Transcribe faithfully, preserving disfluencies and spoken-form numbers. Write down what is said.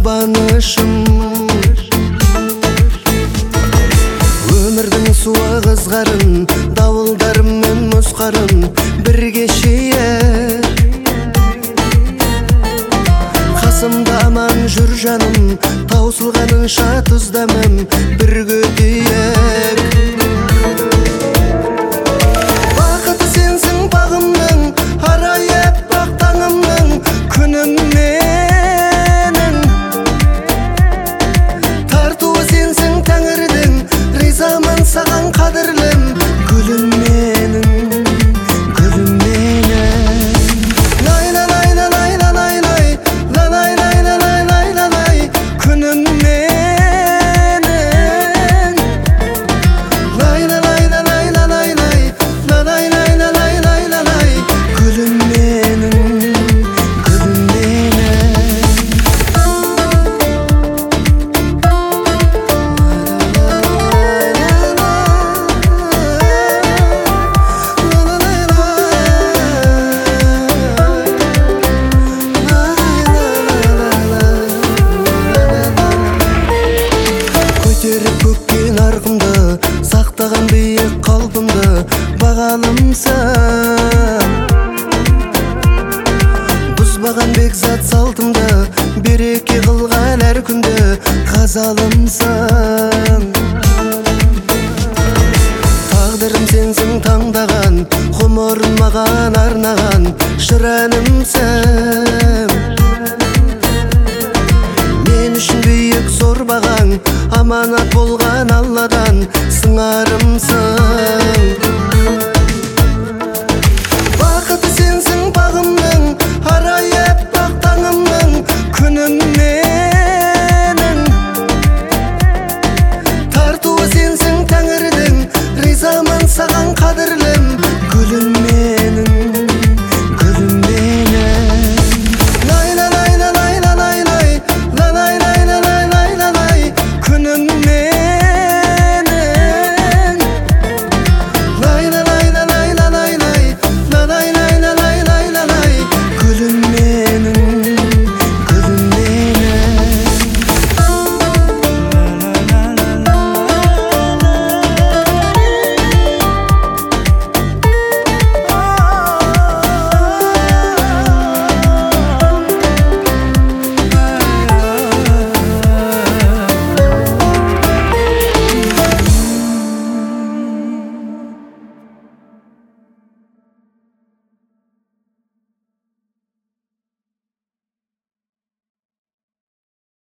жұбанышым. Өмірдің суы қызғарын, дауылдарым мен мұз қарын бірге шейер. Қасымда аман жүр жаным, таусылғаныңша тұздамым бірге тиек. Бақыты сенсің бағымның, арайып бақ таңымның, күнім менің. Тартуы сенсің тәңірдің, ризамын саған қадірлім, гүлім менің, гүлім менің. Лайла лайла лайла лайлай, лайлай лайла лайлай лайлай, күнім менің. Лайла лайла лайла лайлай, лайлай лайла лайлай лайлай, гүлім менің, гүлім менің. Көтеріп көкке нарқымды, сақтаған биік қалпымды, бағалымсың. Бұзбаған бекзат салтымды, береке қылған әр күнді, қазалымсың. Тағдырым сенсің таңдаған, ғұмырын маған арнаған шыранымсың. Мен үшін биік зор бағаң, аманат болған Алладан сыңарымсың.